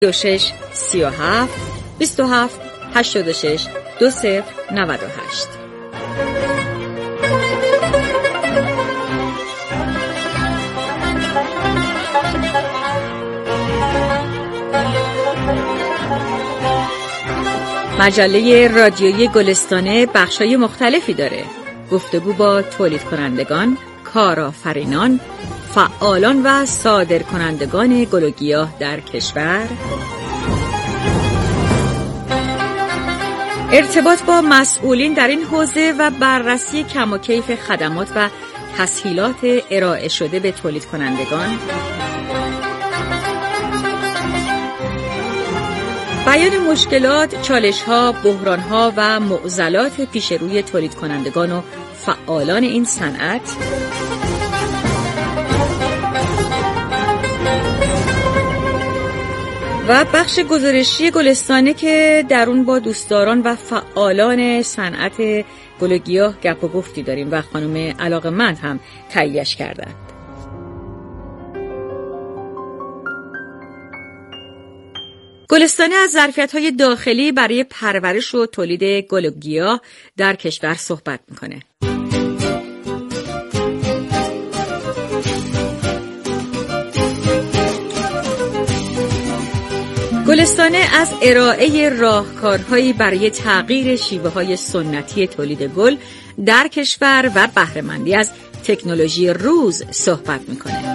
36 37 27 86 2098. مجله رادیویی گلستانه بخشای مختلفی داره. گفتگو با تولید کنندگان، کارآفرینان، فعالان و صادرکنندگان گل و گیاه در کشور، ارتباط با مسئولین در این حوزه و بررسی کم و کیف خدمات و تسهیلات ارائه شده به تولید کنندگان، بیان مشکلات، چالش‌ها، بحران‌ها و معضلات پیش روی تولید کنندگان و فعالان این صنعت، و بخش گزارشی گلستانه که در اون با دوستداران و فعالان صنعت گل و گیاه گپ و گفتی داریم و خانم علاقه‌مند هم تهیه‌اش کردند. گلستانه از ظرفیت‌های داخلی برای پرورش و تولید گل و گیاه در کشور صحبت می‌کنه. گلستانه از ارائه راهکارهایی برای تغییر شیوه‌های سنتی تولید گل در کشور و بهره‌مندی از تکنولوژی روز صحبت می‌کنه.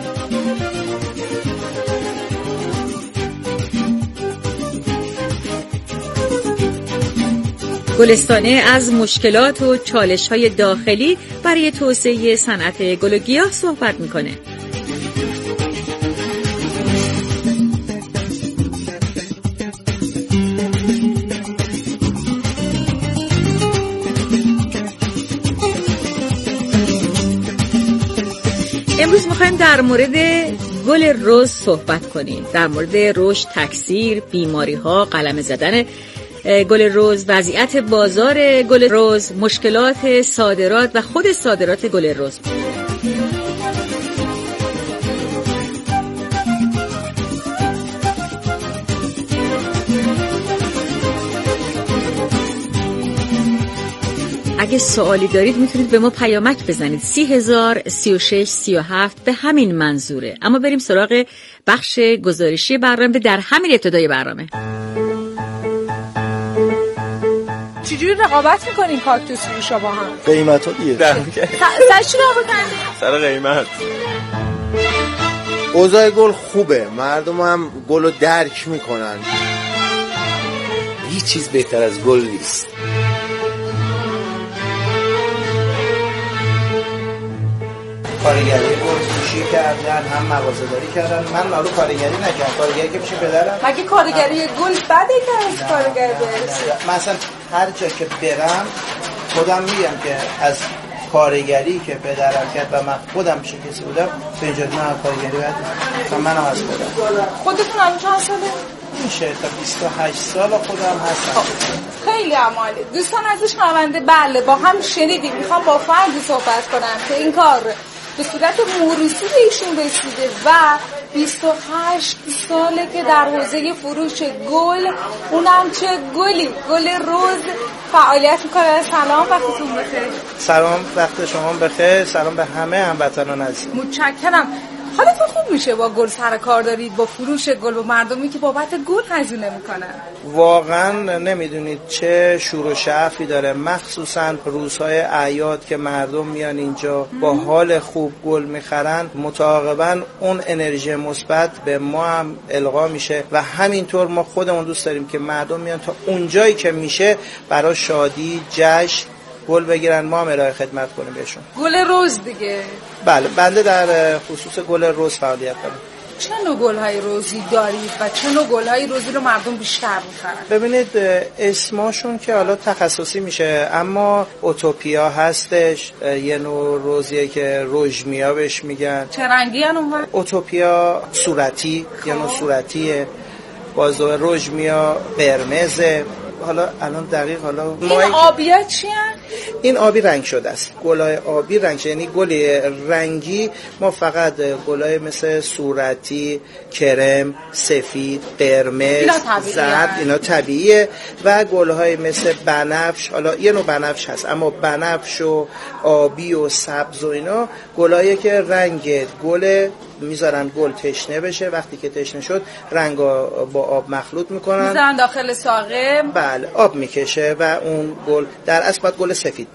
گلستانه از مشکلات و چالش‌های داخلی برای توسعه صنعت گل و گیاه صحبت می‌کنه. امروز می‌خوایم در مورد گل رز صحبت کنیم، در مورد رشد، تکثیر، بیماری‌ها، قلمه زدن گل رز، وضعیت بازار گل رز، مشکلات صادرات و خود صادرات گل رز. اگه سوالی دارید میتونید به ما پیامک بزنید 30,000 36 37 به همین منظوره. اما بریم سراغ بخش گزارشی برنامه در همین ابتدای برنامه. چجوری رقابت میکنین کاکتوس فروشا با هم؟ قیمت ها دیگه سر چی رقابت کردین؟ سر قیمت. اوضاع گل خوبه، مردم هم گل رو درک میکنن. هیچ چیز بهتر از گل نیست. کارگری گل فروشی کردن، هم مغازه‌داری کردن. من معلوم کارگری نکردم. کارگری که میشه پدرم. مگه کارگری گل بده که از کارگر برسه؟ مثلا هر جا که برم خودم میگم که از کارگری که پدرم کرد و من خودم چه کسی بودم به اینجا من کارگری بعد منم از خودتون الان چند ساله؟ میشه تا 28 سال خودم هستم. خیلی عالی. دوستان ازش شنونده بله با هم شنیدیم. میخوام با فردی صحبت کنم که این کار به صورت موروثی به ایشون رسیده و 28 ساله که در حوزه فروش گل، اونم چه گلی، گل رز فعالیت میکنه. سلام، وقتتون بخیر. سلام، وقت شما بخیر. سلام به همه هموطنان عزیز. متشکرم. حالتون خوب میشه با گل سر کار دارید، با فروش گل و مردمی که بابت گل هزینه میکنن؟ واقعا نمیدونید چه شور و شعفی داره، مخصوصا روزهای اعیاد که مردم میان اینجا با حال خوب گل میخرن، متعاقبا اون انرژی مثبت به ما هم القا میشه و همینطور ما خودمون دوست داریم که مردم میان تا اونجایی که میشه برای شادی، جشن گل بگیرن، ما هم ارائه خدمت کنیم بهشون. گل رز دیگه؟ بله، بنده در خصوص گل رز فعالیت دارم. چه نوع گل‌های رزی دارید و چه نوع گل‌های رزی رو مردم بیشتر می‌خرن؟ ببینید اسماشون که حالا تخصصی میشه، اما اوتوپیا هستش، یه نوع رزیه که رژمیا بهش میگن. چه رنگی ان اون وقت؟ اوتوپیا صورتی، یه نوع صورتیه. باز رژمیا قرمزه. حالا الان دقیق حالا این آبیا چیه؟ این آبی رنگ شده است. گلای آبی رنگ شده، یعنی گل رنگی ما فقط گلای مثل صورتی، کرم، سفید، قرمز، زرد اینا طبیعیه و گلهای مثل بنفش، حالا یه نوع بنفش هست اما بنفش و آبی و سبز و اینا گلایی که رنگ گل میذارن گل تشنه بشه، وقتی که تشنه شد رنگ با آب مخلوط میکنن میذارن داخل ساقه، بله آب میکشه و اون گل در اصل باید گل سفید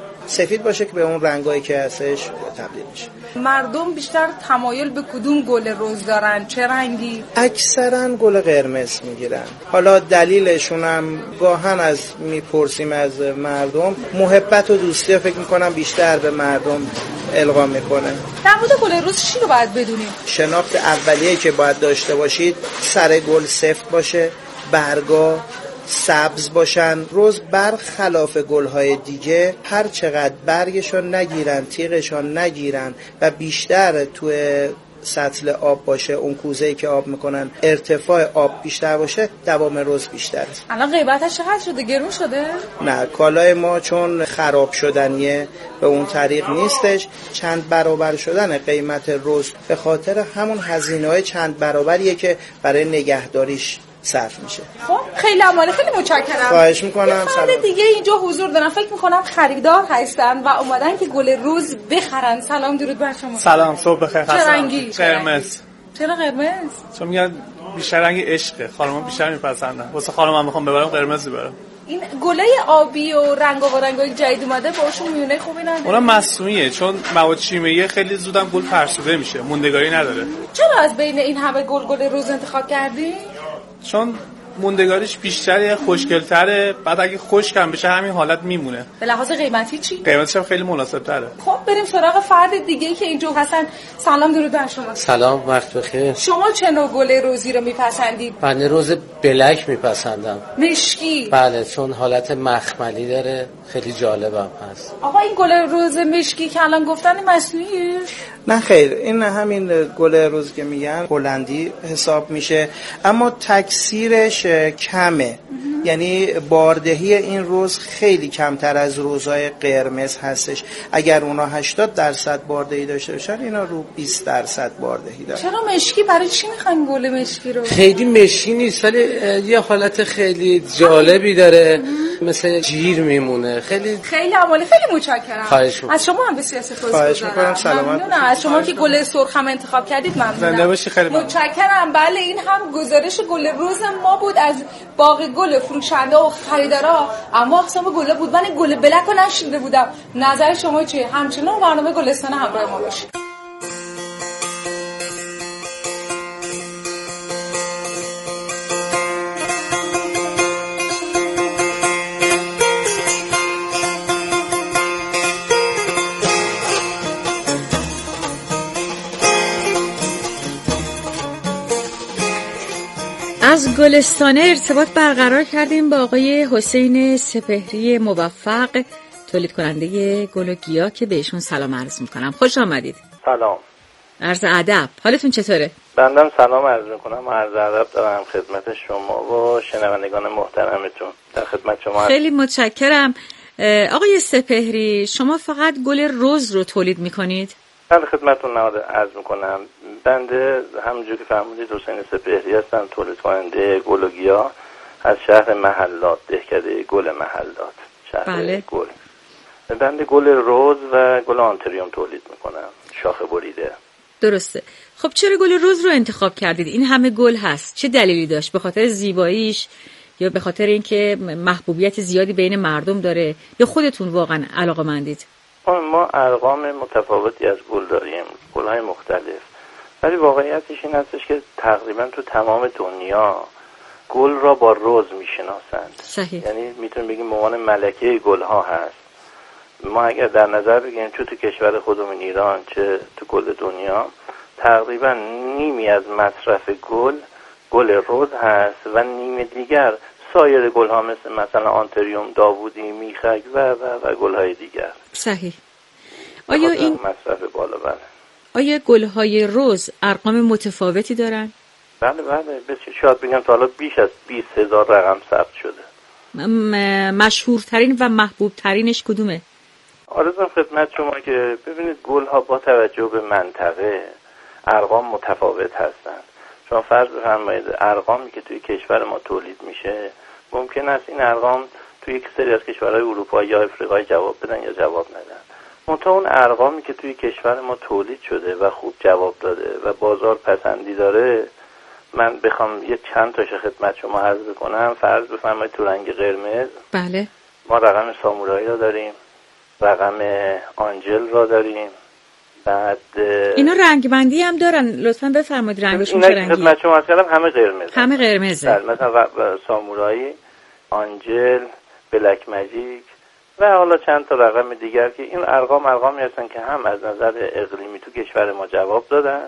باشه که به اون رنگایی که هستش تبدیل میشه. مردم بیشتر تمایل به کدوم گل رز دارن؟ چه رنگی؟ اکثرا گل قرمز میگیرن. حالا دلیلشون هم گاهن از میپرسیم از مردم، محبت و دوستی فکر میکنم بیشتر به مردم القا میکنه. در مورد گل رز چی رو باید بدونیم؟ شناخت اولیه‌ای که باید داشته باشید، سر گل سفت باشه، برگا سبز باشن. رز برخلاف گل‌های دیگه هر چقدر برگشون نگیرن، تیغشون نگیرن و بیشتر توی سطل آب باشه، اون کوزه‌ای که آب میکنن ارتفاع آب بیشتر باشه، دوام رز بیشتره. الان قیمتش چقدر شده؟ گرون شده؟ نه، کالای ما چون خراب شدنیه به اون طریق نیستش. چند برابر شدن قیمت رز به خاطر همون هزینه‌های چند برابریه که برای نگهداریش صرف میشه. خب خیلی عالی، خیلی متشکرم. خواهش میکنم. سلام. دیگه اینجا حضور دارن، فکر میکنم خریدار هستن و اومدن که گل رز بخرن. سلام، درود بر شما. سلام، صبح بخیر. چه رنگی؟ قرمز. چرا قرمز؟ چون میگن بیشتر رنگ عشقه، خانم‌ها بیشتر میپسندن. واسه خانم‌ها میخوام ببرم قرمز ببرم. این گلای آبی و رنگای جدید اومده باشون میونه خوبی نداره؟ اونم مصنوعیه، چون مواد شیمیایی خیلی زودم گل فرسوده میشه، موندگاری نداره. چرا از بین این همه گل رز انتخاب کردی؟ چون موندگاریش بیشتره، خوشگل‌تره، بعد اگه خشکم بشه همین حالت میمونه. به لحاظ قیمتی چی؟ قیمتش هم خیلی مناسب‌تره. خب بریم سراغ فرد دیگه‌ای که اینجا هستن. سلام، درود بر شما. سلام، وقت بخیر. شما چه نوع گل رزی رو میپسندید؟ من رز بلک میپسندم. مشکی؟ بله، چون حالت مخملی داره، خیلی جالبم هست. آقا این گل رز مشکی که الان گفتن مصنوعیه؟ نه خیر، این همین گل رز که میگن هلندی حساب میشه، اما تکثیرش کمه. یعنی باردهی این رز خیلی کمتر از رزهای قرمز هستش. اگر اونا 80% باردهی داشته باشن، اینا رو 20% باردهی دارن. چرا مشکی؟ برای چی میخواین گل مشکی رو؟ خیلی مشکی نیست ولی یه حالت خیلی جالبی داره، مثل جیر میمونه. خیلی عالی، خیلی متشکرم. خواهش میکنم. از شما هم بسیار سپاسگزارم. خواهش میکنم. سلامت. از شما که گل سرخ هم انتخاب کردید ممنونم. زنده باشی. خیلی متشکرم. بله، این هم گزارش گل رز ما بود از باغ گل فروشنده و خریدارا، اما اقسام گل بود. من گل بلک رو نشیده بودم. نظر شما چیه؟ همچنان برنامه گلستان همراه ما باشید. از گلستانه ارتباط برقرار کردیم با آقای حسین سپهری موفق، تولید کننده گل و گیاه، که بهشون سلام عرض میکنم. خوش آمدید. سلام. عرض ادب. حالتون چطوره؟ بندم سلام عرض میکنم. عرض ادب دارم خدمت شما و شنوندگان محترمتون. در خدمت شما. خیلی متشکرم. آقای سپهری، شما فقط گل رز رو تولید میکنید؟ بله، خدمتتون عرض میکنم. بنده همونجور که فرمودید حسین سپهری هستم، تولید کننده گل و گیاه از شهر محلات، دهکده گل محلات، شهر بله. گل. بنده گل رز و گل آنتریوم تولید میکنم، شاخه بریده. درسته. خب چرا گل رز رو انتخاب کردید؟ این همه گل هست، چه دلیلی داشت؟ به خاطر زیباییش یا به خاطر اینکه محبوبیت زیادی بین مردم داره یا خودتون واقعا علاقه‌مندید؟ ما ارقام متفاوتی از گل داریم، گل‌های مختلف، ولی واقعیتش این هستش که تقریبا تو تمام دنیا گل را با رز میشناسند. صحیح. یعنی میتونیم بگیم به عنوان ملکه گل‌ها هست. ما اگر در نظر بگیریم چه تو کشور خودمون ایران چه تو کل دنیا، تقریبا نیمی از مصرف گل رز هست و نیم دیگر سایر گل‌ها مثلا آنتریوم، داوودی، میخک و گل‌های دیگر. صحیح. آیا این مصرف بالا؟ بله. آیا گل‌های رز ارقام متفاوتی دارن؟ بله، بسیار شاید بگم تا حالا بیش از 20,000 رقم ثبت شده. مشهورترین و محبوب ترینش کدومه؟ آرزوم خدمت شما که ببینید گل‌ها با توجه به منطقه ارقام متفاوت هستند. شما فرض بفرمایید ارقامی که توی کشور ما تولید میشه ممکن است این ارقام توی یک سری از کشورهای اروپایی یا آفریقایی جواب بدن یا جواب ندن. منتها اون ارقامی که توی کشور ما تولید شده و خوب جواب داده و بازار پسندی داره، من بخوام یه چند تاش خدمت شما عرض بکنم. فرض بفرمایید تو رنگ قرمز بله ما رقم سامورایی رو داریم، رقم آنجل رو داریم. بعد اینا رنگ بندی هم دارن، لطفاً بفرمایید رنگشون چه رنگیه؟ خدمت شما عرض کردم همه قرمز، همه قرمزه. مثلا سامورایی، آنجل، بلک ماجیک و حالا چند تا رقم دیگر که این ارقامی هستن که هم از نظر اقلیمی تو کشور ما جواب دادن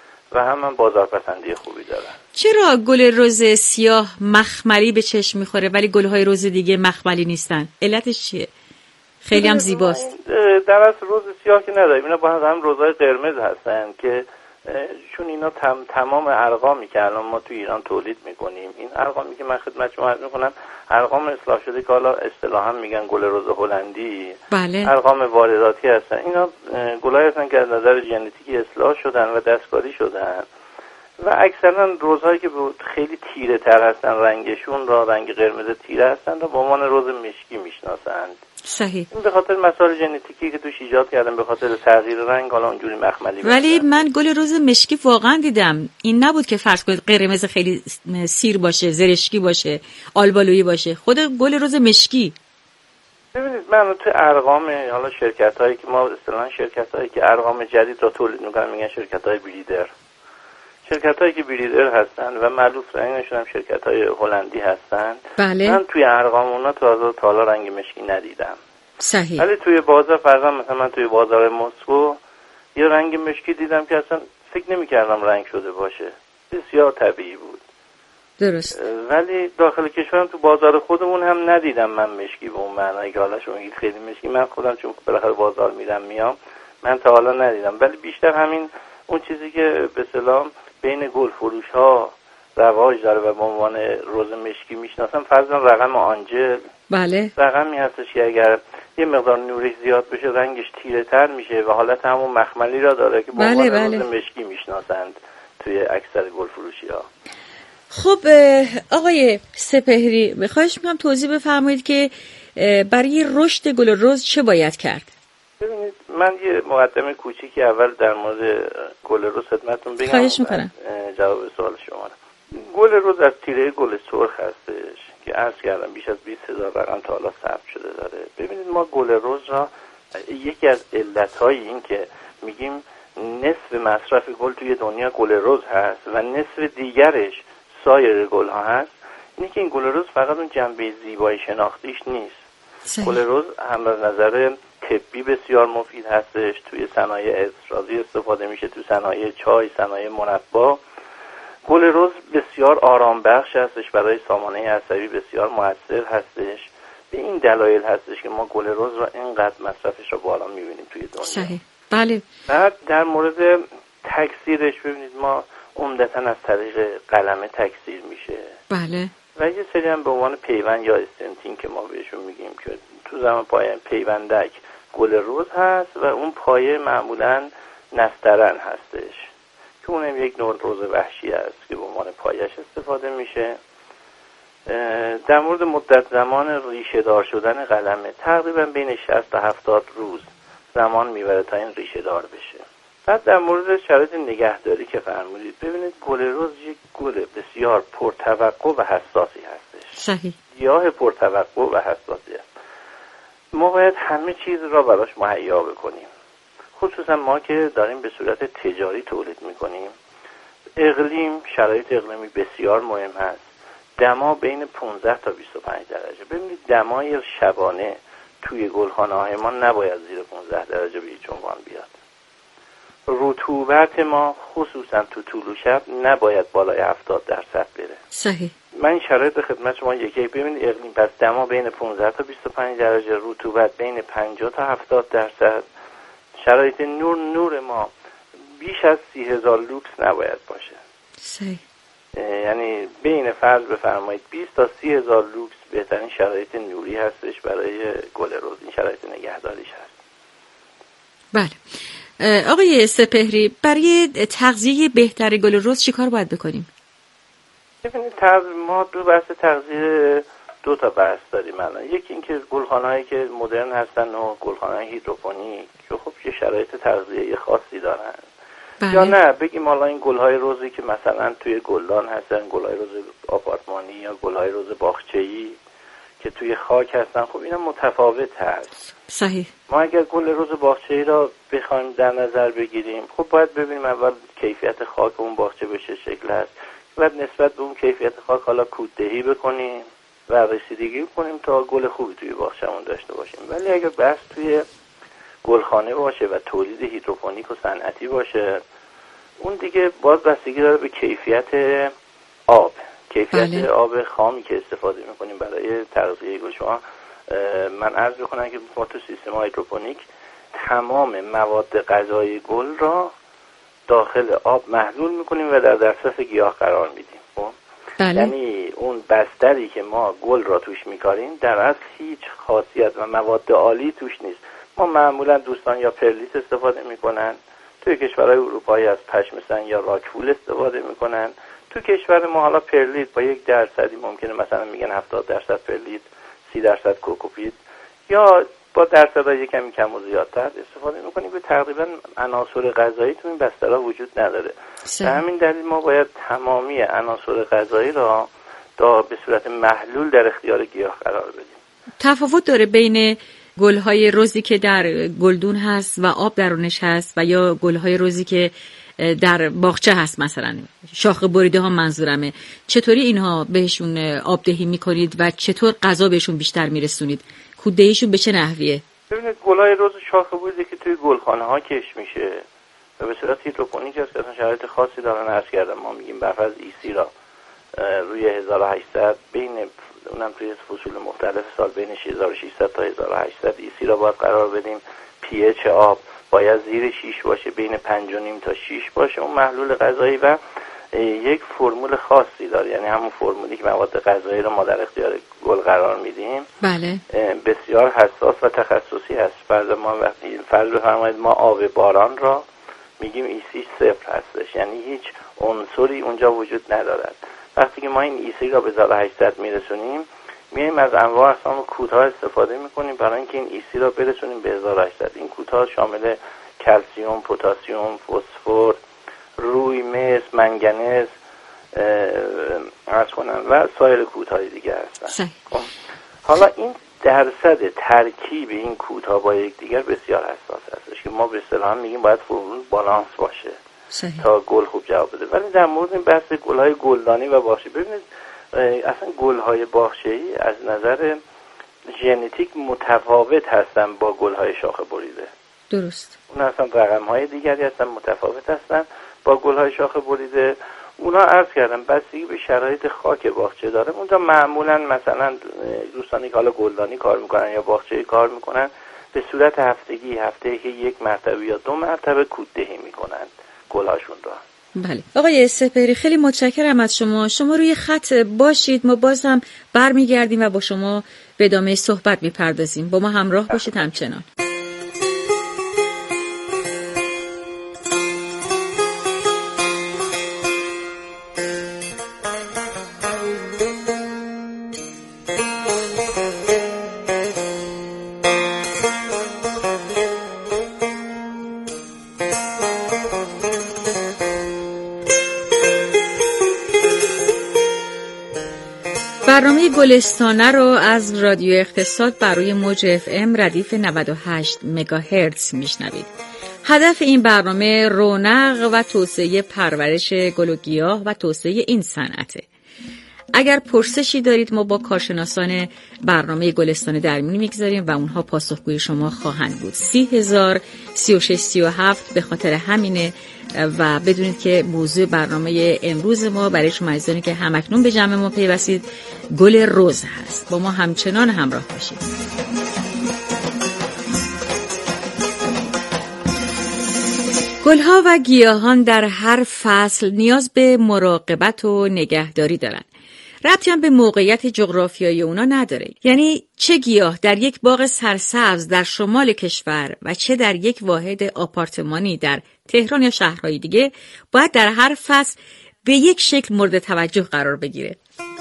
و هم بازارپسندی خوبی دارن. چرا گل رز سیاه مخملی به چشم میخوره ولی گل‌های رز دیگه مخملی نیستن؟ علتش چیه؟ خیلی هم زیباست. در اصل رز سیاه که نداریم، اینا با هم رزهای قرمز هستن که چون اینا تمام ارقامی که الان ما توی ایران تولید میکنیم، این ارقامی که من خدمت شما عرض میکنم ارقام اصلاح شده که حالا اصطلاحا میگن گل رز هلندی، بله. ارقام وارداتی هستن. اینا گلایی هستن که از نظر ژنتیکی اصلاح شدن و دستکاری شدن و اکثرا رزهایی که خیلی تیره تر هستن، رنگشون را رنگ قرمز تیره هستن و به عنوان رز مشکی میشناسند. صحیح. این به خاطر مسائل ژنتیکی که توش ایجاد کردن، به خاطر تغییر رنگ حالا اونجوری مخملی. ولی من گل رز مشکی واقعا دیدم، این نبود که فرض کنید قرمز خیلی سیر باشه، زرشکی باشه، آلبالویی باشه، خود گل رز مشکی. ببینید من تو ارقام حالا شرکت‌هایی که ما اصطلاحاً شرکت‌هایی که ارقام جدید را تولید می‌کنن میگن شرکت‌های بریدر. شرکت‌هایی که بریدر هستن و معروف رنگشون هم شرکت‌های هلندی هستن. بله. من توی ارقام اونا تا حالا رنگ مشکی ندیدم. صحیح. ولی توی بازار فرضاً مثلا من توی بازار مسکو یه رنگ مشکی دیدم که اصلا فکر نمی‌کردم رنگ شده باشه. بسیار طبیعی بود. درست. ولی داخل کشورم تو بازار خودمون هم ندیدم من مشکی به اون معنی که حالا شما میگید خیلی مشکی. من خودم چون بالاخره بازار میام من تا حالا ندیدم، ولی بیشتر همین اون چیزی که به اصطلاح بین گل فروش ها رواج داره و به عنوان رز مشکی میشناسن، فرضاً رقم آنجل. بله. رقمی هستش که اگر یه مقدار نورش زیاد بشه رنگش تیره تر میشه و حالت همون مخملی را داره که به عنوان رز مشکی میشناسند توی اکثر گل فروشی ها. خب آقای سپهری، خواهش میکنم توضیح بفرمایید که برای رشد گل رز چه باید کرد؟ ببینید من یه مقدمه کوچیکی اول در مورد گل رز خدمتتون بگم. خواهش میکنم. جواب سوال شما رو. گل رز از تیره گل سرخ هستش که عرض کردم بیش از 20,000 رقم تا حالا ثبت شده داره. ببینید ما گل رز را یکی از علتهای این که میگیم نصف مصرف گل توی دنیا گل رز هست و نصف دیگرش سایر گل ها هست، اینه که این گل رز فقط اون جنبه زیبایی شناختیش نیست. گل رز هم از نظر طبی بسیار مفید هستش، توی صنایع استرازی استفاده میشه، توی صنایع چای، صنایع مربا. گل رز بسیار آرام بخش هستش، برای سامانه عصبی بسیار موثر هستش. به این دلایل هستش که ما گل رز را اینقدر مصرفش رو بالا میبینیم توی دنیا. صحیح. بله. بعد در مورد تکثیرش ببینید ما عمدتاً از طریق قلمه تکثیر میشه. بله. و یه سری هم به عنوان پیوند یا استنتین که ما بهشون میگیم که تو زمان پایه پیوندک گل رز هست و اون پایه معمولاً نسترن هستش که اونم یک نوع رز وحشی است که به عنوان پایش استفاده میشه. در مورد مدت زمان ریشه دار شدن قلمه تقریبا بین 60 تا 70 روز زمان میبره تا این ریشه دار بشه. بعد در مورد شرایط نگهداری که فرمودید، ببینید گل رز یک گل بسیار پرتوقع و حساسی هستش. صحیح. گیاه پرتوقع و حساسی است. ما باید همه چیز را براش مهیا بکنیم، خصوصا ما که داریم به صورت تجاری تولید میکنیم. اقلیم، شرایط اقلیمی بسیار مهم هست. دما بین 15 تا 25 درجه. ببینید دمای شبانه توی گلخانه‌های ما نباید زیر 15 درجه به هیچ عنوان بیاد. رطوبت ما خصوصا تو طول شب نباید بالای 70% بره. صحیح. من این شرایط خدمت شما یکی ببینید اقلیم پس دما بین 15 تا 25 درجه، رطوبت بین 50 تا 70%. شرایط نور ما بیش از 30,000 لوکس نباید باشه. صحیح. یعنی بین فرض بفرمایید 20 تا 30 هزار لوکس بهترین شرایط نوری هستش برای گل رز. این شرایط نگهداریش هست. بله. آقای سپهری، برای تغذیه بهتر گل رز چیکار باید بکنیم؟ ببینید ما دو بحث تغذیه، دو تا بحث داریم الان. یکی این که گلخانه‌هایی که مدرن هستن و گلخانه‌های هیدروپونیک که خب یه شرایط تغذیه خاصی دارن. بله. یا نه بگیم حالا این گل‌های رزی که مثلا توی گلدان هستن، گل‌های رز آپارتمانی یا گل‌های رز باغچه‌ای که توی خاک هستن، خب اینا متفاوت هست. صحیح. ما اگر گل رز باغچه‌ای را بخوایم در نظر بگیریم، خب باید ببینیم اول کیفیت خاک اون باغچه به چه شکل است. بعد نسبت به اون کیفیت خاک حالا کوددهی بکنیم و رسیدگی کنیم تا گل خوبی توی باغچه‌مون داشته باشیم. ولی اگر بس توی گلخانه باشه و تولید هیدروپونیک و صنعتی باشه، اون دیگه باز بستگی داره به کیفیت آب، کیفیت بله. آب خامی که استفاده میکنیم برای تغذیه گل. شما من عرض بکنم که ما تو سیستم هیدروپونیک تمام مواد غذایی گل را داخل آب محلول میکنیم و در دسترس گیاه قرار میدیم. بله. یعنی اون بستری که ما گل را توش میکاریم در اصل هیچ خاصیت و مواد عالی توش نیست. ما معمولا دوستان یا پرلیت استفاده میکنن، توی کشورهای اروپایی از پشم سنگ یا راکفول استفاده میکنن. تو کشور ما حالا پرلیت با 1% ممکنه مثلا میگن 70% پرلیت، 30% کوکوپیت، یا با درصدهای کمی کم و زیادتر استفاده میکنیم. به تقریبا عناصر غذایی تو این بسترها وجود نداره. به همین دلیل ما باید تمامی عناصر غذایی را به صورت محلول در اختیار گیاه قرار بدیم. تفاوت داره بین گل‌های رزی که در گلدون هست و آب درونش هست و یا گل‌های رزی که در باغچه هست، مثلا شاخه بریده ها منظورمه، چطوری اینها بهشون آبدهی میکنید و چطور غذا بهشون بیشتر میرسونید؟ کوددهیشون به چه نحویه؟ ببینید گل‌های رز شاخه بریده که توی گلخانه ها کش میشه و به صورت هیدروپونیک هست که اصلا شرایط خاصی دارن. عرض کردم ما میگیم برفرض ایسی را روی 1800 بین اونم توی فصول مختلف سال بین 1600 تا 1800 ایسی را باید قرار بدیم. پی اچ آب باید زیر 6 باشه، بین 5.5 تا 6 باشه اون محلول غذایی و یک فرمول خاصی داره. یعنی همون فرمولی که مواد غذایی رو ما در اختیار گل قرار میدیم بله. بسیار حساس و تخصصی هست. فرض بفرمایید ما آب باران را میگیم ایسی 0 هستش، یعنی هیچ عنصری اونجا وجود ندارد. وقتی که ما این ایسی را به 1800 میرسونیم، میایم از انواع اقسام کودها استفاده میکنیم برای اینکه این ایسی را برسونیم به 1800. این کودها شامل کلسیوم، پتاسیم، فسفر، روی، مس، منگنز و سایر کودهای دیگه هستن. حالا این درصد ترکیب این کودها با یکدیگر بسیار حساس هستش که ما به اصطلاح میگیم باید فرمول بالانس باشه تا گل خوب جواب بده. ولی در مورد این بحث گل‌های گلدانی و باغچه‌ای، ببینید اصلا گل‌های باغچه‌ای از نظر ژنتیک متفاوت هستن با گل‌های شاخه بریده. درست. اون اصلا رقم‌های دیگری هستن، متفاوت هستن با گل‌های شاخه بریده. اونا عرض کردم بستگی به شرایط خاک باغچه داره. اونجا معمولا مثلا دوستانی که حالا گلدانی کار میکنن یا باغچه‌ای کار میکنن به صورت هفتگی، هفته که 1 مرتبه یا 2 مرتبه کوددهی میکنن گل‌هاشون را. بله. آقای سپهری خیلی متشکرم از شما. شما روی خط باشید، ما باز هم برمیگردیم و با شما به ادامه صحبت میپردازیم. با ما همراه باشید همچنان. برنامه گلستانه رو از رادیو اقتصاد بر روی موج FM ردیف 98 مگاهرتز میشنوید. هدف این برنامه رونق و توسعه پرورش گل و گیاه و توسعه این صنعته. اگر پرسشی دارید ما با کارشناسان برنامه گلستان درمیون میگذاریم و اونها پاسخگوی شما خواهند بود. 30,036,37 به خاطر همینه و بدونید که موضوع برنامه امروز ما برای شما عزیزانی که همکنون به جمع ما پیوستید گل رز هست. با ما همچنان همراه باشید. گلها و گیاهان در هر فصل نیاز به مراقبت و نگهداری دارن. ربطی هم به موقعیت جغرافیایی اونا نداره. یعنی چه گیاه در یک باغ سرسبز در شمال کشور و چه در یک واحد آپارتمانی در تهران یا شهرهای دیگه باید در هر فصل به یک شکل مورد توجه قرار بگیره.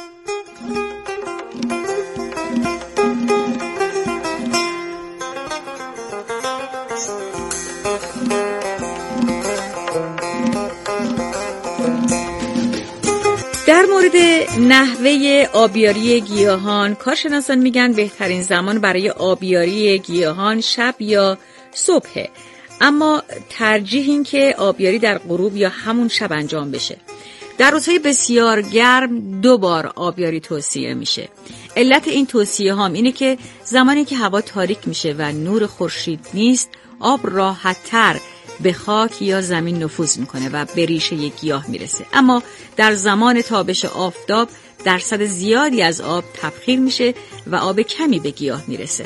در مورد نحوه آبیاری گیاهان، کارشناسان میگن بهترین زمان برای آبیاری گیاهان شب یا صبحه، اما ترجیح این که آبیاری در غروب یا همون شب انجام بشه. در روزهای بسیار گرم 2 بار آبیاری توصیه میشه. علت این توصیه هم اینه که زمانی که هوا تاریک میشه و نور خورشید نیست، آب راحت‌تر به خاک یا زمین نفوذ میکنه و به ریشه یک گیاه میرسه. اما در زمان تابش آفتاب درصد زیادی از آب تبخیر میشه و آب کمی به گیاه میرسه.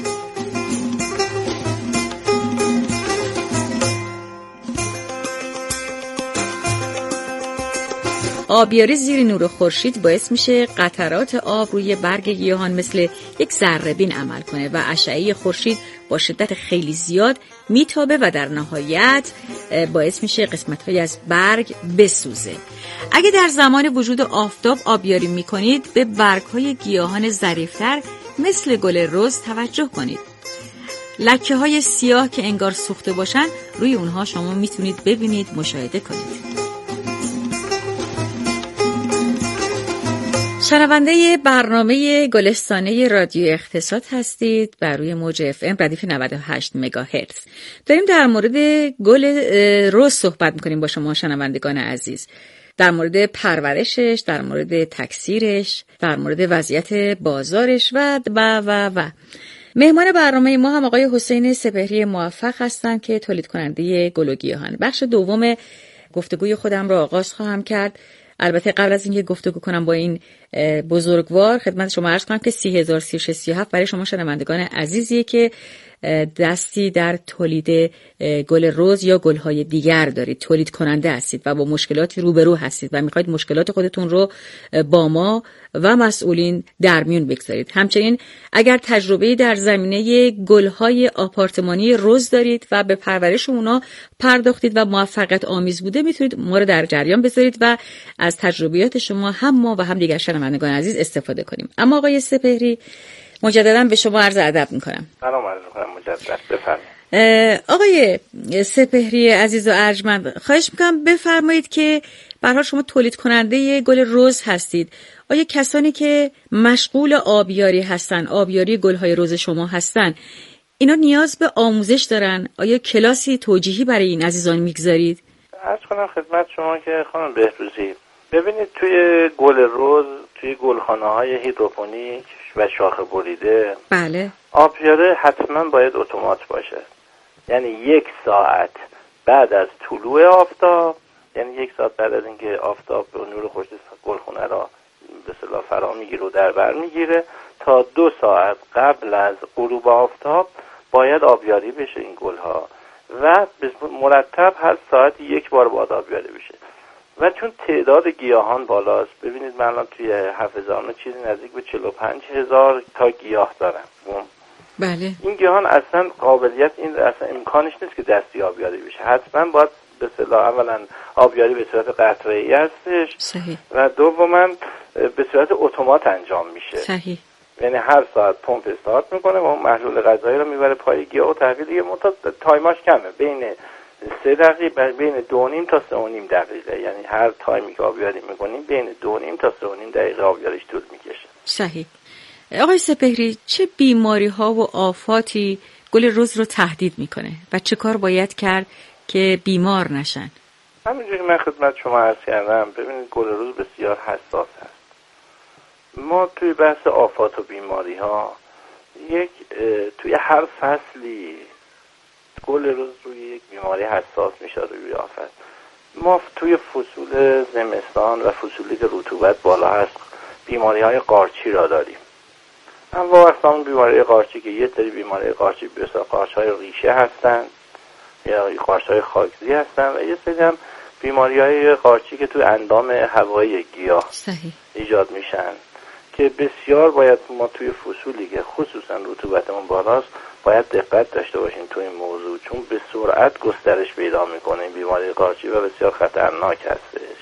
آبیاری زیر نور خورشید باعث میشه قطرات آب روی برگ گیاهان مثل یک ذره‌بین عمل کنه و اشعه خورشید با شدت خیلی زیاد میتابه و در نهایت باعث میشه قسمت‌های از برگ بسوزه. اگه در زمان وجود آفتاب آبیاری میکنید به برگ‌های گیاهان ظریف‌تر مثل گل رز توجه کنید. لکه‌های سیاه که انگار سوخته باشن روی اونها شما میتونید ببینید، مشاهده کنید. شنونده برنامه گلستانه رادیو اقتصاد هستید بر روی موج FM ردیف 98 مگاهرتز. داریم در مورد گل رز صحبت میکنیم با شما شنوندگان عزیز، در مورد پرورشش، در مورد تکثیرش، در مورد وضعیت بازارش و مهمان برنامه ما هم آقای حسین سپهری موفق هستند که تولید کننده گل و گیاهن. بخش دوم گفتگوی خودم را آغاز خواهم کرد. البته قبل از اینکه گفتگو کنم با این بزرگوار خدمت شما عرض کنم که 30,3637 برای شما شنوندگان عزیزیه که دستی در تولید گل رز یا گل‌های دیگر دارید، تولید کننده هستید و با مشکلاتی روبرو هستید و می‌خواید مشکلات خودتون رو با ما و مسئولین در میون بگذارید. همچنین اگر تجربه‌ای در زمینه گل‌های آپارتمانی رز دارید و به پرورش اونا پرداختید و موفقیت آمیز بوده، میتونید ما رو در جریان بذارید و از تجربیات شما هم ما و هم دیگر شنوندگان عزیز استفاده کنیم. اما آقای سپهری، مجددا به شما عرض ادب میکنم. سلام عرض میکنم مجدد. بفرمایید. آقای سپهری عزیز و ارجمند، خواهش میکنم بفرمایید که به هر حال شما تولید کننده گل رز هستید. آیا کسانی که مشغول آبیاری هستن، آبیاری گل‌های رز شما هستن، اینا نیاز به آموزش دارن؟ آیا کلاسی توجیهی برای این عزیزان میگذارید؟ عرض کنم خدمت شما که خانم بهروزی، ببینید توی گل رز، توی گلخانه‌های هیدروپونیک و شاخه بریده، بله، آبیاری حتما باید اتومات باشه. یعنی 1 ساعت بعد از طلوع آفتاب، یعنی 1 ساعت بعد از اینکه آفتاب به نور خورشید گلخونه را به اصطلاح فرا میگیره و در بر میگیره تا 2 ساعت قبل از غروب آفتاب باید آبیاری بشه این گلها و مرتب هر ساعت 1 بار باید آبیاری بشه. و چون تعداد گیاهان بالاست، ببینید من الان توی حافظه‌ام چیزی نزدیک به 45,000 تا گیاه دارم. بله. این گیاهان اصلا قابلیت، این اصلا امکانش نیست که دستی آبیاری بشه. حتما باید به اصطلاح اولا آبیاری به صورت قطره‌ای هستش. صحیح. و دوما به صورت اتومات انجام میشه. صحیح. یعنی هر ساعت پمپ استارت میکنه و محلول غذایی رو میبره پای گیاه و تحویل دیگه. تایماش کمه، بین 3 دقیقه، بین 2.5 تا 3.5 دقیقه. یعنی هر تایمی که آبیاری میکنیم بین 2.5 تا 3.5 دقیقه آبیاریش طول میکشه. صحیح. آقای سپهری، چه بیماری ها و آفاتی گل رز رو تهدید میکنه و چه کار باید کرد که بیمار نشن؟ همینجوری من خدمت شما عرض کردم، ببینید گل رز بسیار حساس هست. ما توی بحث آفات و بیماری ها توی هر فصلی گل رز روی یک بیماری حساس میشه، روی آفت. ما توی فصول زمستان و فصولی که رطوبت بالا هست بیماری های قارچی را داریم. انواع اقسام بیماری قارچی که یه سری بیماری قارچی بسیار قارچ های ریشه هستن یا قارچ‌های خاکزی هستن و یه سری هم بیماری‌های قارچی که تو اندام هوایی گیاه صحیح ایجاد میشن که بسیار باید ما توی فصولی که خصوصا رطوبتمون بالاست باید دقت داشته باشیم توی این موضوع، چون به سرعت گسترش پیدا میکنه این بیماری قارچی و بسیار خطرناک هستش.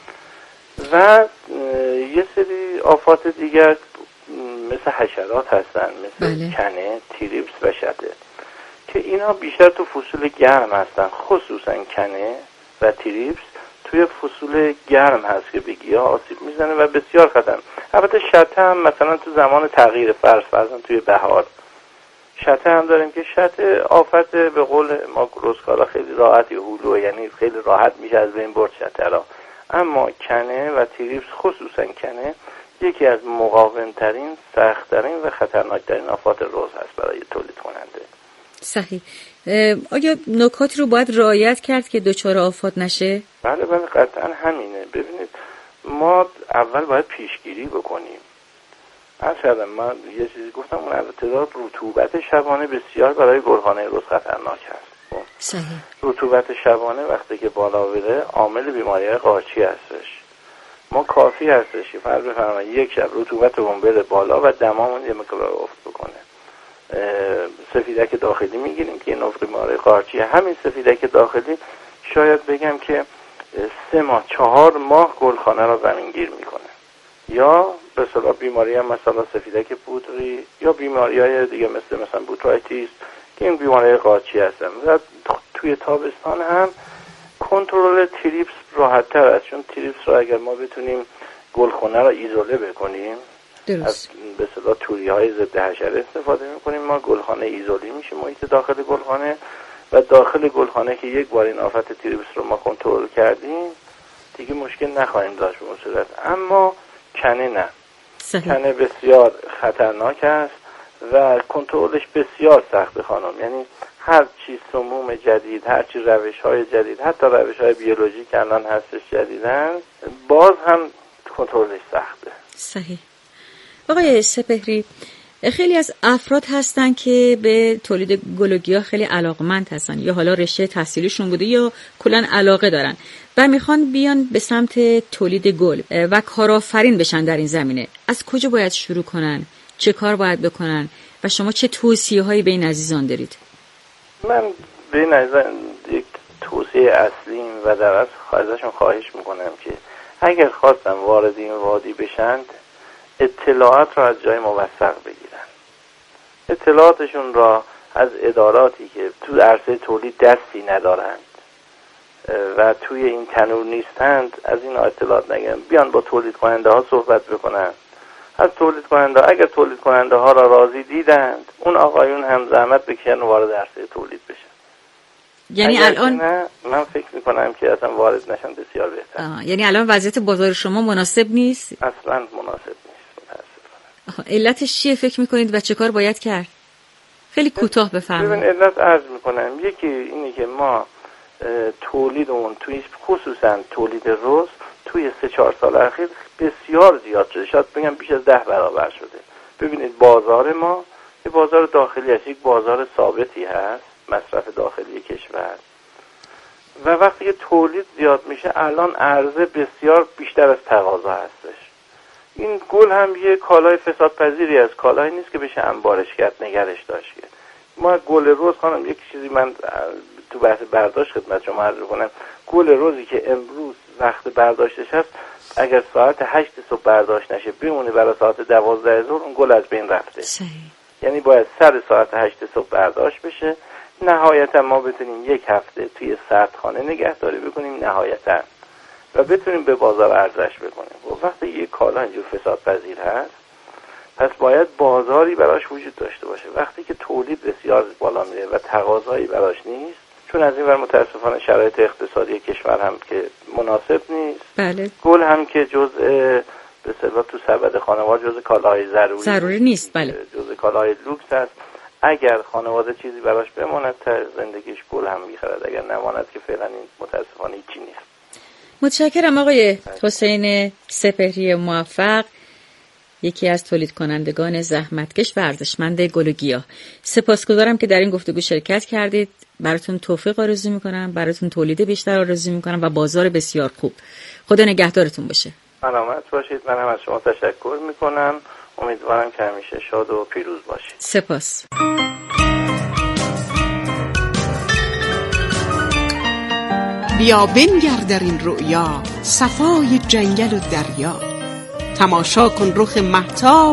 و یه سری آفات دیگر مثل حشرات هستن، مثل کنه، تریپس و شته که اینا بیشتر تو فصول گرم هستن، خصوصا کنه و تریپس توی فصول گرم هست که به گیاه آسیب میزنه و بسیار خطرناک. البته شته هم مثلا تو زمان تغییر فرضاً توی بهار شته هم داریم که شته آفت به قول ما روزکارا خیلی راحتی هولو، یعنی خیلی راحت میشه از بین برد شته را. اما کنه و تریپس خصوصا کنه یکی از مقاومترین، سخت‌ترین و خطرناکترین آفات روز هست برای تولید کننده. صحیح. آیا نکاتی رو باید رعایت کرد که دچار آفات نشه؟ بله قطعا همینه. ببینید ما اول باید پیشگیری بکنیم. اصلا من یه چیزی گفتم اون ابتدا رطوبت شبانه بسیار برای گلخانه روز خطرناک هست. صحیح. رطوبت شبانه وقتی که بالا بره عامل بیماری قارچی هستش. ما کافی هستش که فرض بفرمایید یک شب رطوبتمون بره بالا و دمامون یه مقدار افت بکنه. سفیدک داخلی میگیریم که این نوع بیماری قارچی، همین سفیدک داخلی شاید بگم که 3 ماه 4 ماه گلخانه را زمینگیر میکنه. یا به اصطلاح بیماری هم مثلا سفیدک پودری یا بیماری‌های دیگه مثلا بوترایتیس که این بیماری قارچی هستن. و توی تابستان هم کنترل تریپس راحت تر است، چون تریپس رو اگر ما بتونیم گلخانه را ایزوله بکنیم درست. از به اصطلاح توری‌های ضد حشره استفاده می‌کنیم، ما گلخانه ایزولی میشه محیط داخل گلخانه و داخل گلخانه که یک بار این آفت تریپس رو ما کنترل کردیم دیگه مشکل نخواهیم داشت به اون صورت. اما کنه نه. صحیح. کنه بسیار خطرناک است و کنترلش بسیار سخته خانم، یعنی هر چی سموم جدید، هر چی روش‌های جدید، حتی روش‌های بیولوژیک الان هستش جدیدن، باز هم کنترلش سخته. صحیح. آقای سپهری، خیلی از افراد هستن که به تولید گل و گیاه خیلی علاقمند هستن، یا حالا رشته تحصیلیشون بوده یا کلاً علاقه دارن و میخوان بیان به سمت تولید گل و کارآفرین بشن در این زمینه. از کجا باید شروع کنن؟ چه کار باید بکنن؟ و شما چه توصیه‌هایی به این عزیزان دارید؟ من به این عزیزان یک توصیه اصلیم و در اصل ازشون خواهش میکنم که اگر خواستن وارد این وادی بشند اطلاعات را از جای موثق بگیرن. اطلاعاتشون را از اداراتی که تو عرصه تولید دستی ندارند و توی این تنور نیستند از این اطلاعات نگیرن، بیان با تولید کننده ها صحبت بکنن. از تولید کننده اگر تولید کننده ها را راضی دیدند اون آقایون هم زحمت بکشن وارد عرصه تولید بشن. یعنی الان من فکر میکنم که اصلا وارد نشن بسیار بهتر. یعنی الان وضعیت بازار شما مناسب نیست؟ اصلا مناسب نیست متاسفانه. علتش چیه فکر میکنید و چه کار باید کرد؟ خیلی کوتاه بفرمایید. ببین علت عرض میکنم، یکی اینه که ما تولیدمون توی خصوصا تولید رز توی 3-4 سال اخیر بسیار زیاد شده، شاید بگم بیش از 10 برابر شده. ببینید بازار ما یه بازار داخلی است، یک بازار ثابتی هست، مصرف داخلی کشور، و وقتی که تولید زیاد میشه الان عرضه بسیار بیشتر از تقاضا هستش. این گل هم یه کالای فسادپذیری است، کالایی نیست که بشه انبارش کرد، نگرش داشت. ما گل رز خانم یک چیزی من تو بحث برداشت خدمت شما عرض کنم، گل رزی که امروز وقت برداشتش هست اگر ساعت 8 صبح برداشت نشه بمونه برای ساعت 12 ظهر اون گل از بین رفته. صحیح. یعنی باید سر ساعت 8 صبح برداشت بشه، نهایتا ما بتونیم 1 هفته توی سردخانه نگهداری بکنیم نهایتا و بتونیم به بازار عرضش بکنیم. وقتی یک کالا اینجور فسادپذیر هست پس باید بازاری براش وجود داشته باشه. وقتی که تولید بسیار بالا میره و تقاضایی براش نیست، چون از این ور متاسفانه شرایط اقتصادی کشور هم که مناسب نیست، بله. گل هم که جزء به اصطلاح تو سبد خانوار جزء کالاهای ضروری نیست، بله، جزء کالاهای لوکس است. اگر خانواده چیزی براش بماند تا زندگیش گل هم میخرد، اگر نماند که فعلا این متاسفانه هیچی نیست. متشکرم آقای حسین سپهری موفق، یکی از تولید کنندگان زحمتکش و ارزشمند گل و گیاه. سپاسگزارم که در این گفتگو شرکت کردید. براتون توفیق آرزو میکنم، براتون تولید بیشتر آرزو میکنم و بازار بسیار خوب. خدا نگهدارتون باشه. سلامت باشید. من هم از شما تشکر میکنم. امیدوارم که همیشه شاد و پیروز باشید. سپاس. بیا بنگر در این رؤیا صفای جنگل و دریا، تماشا کن رخ مهتاب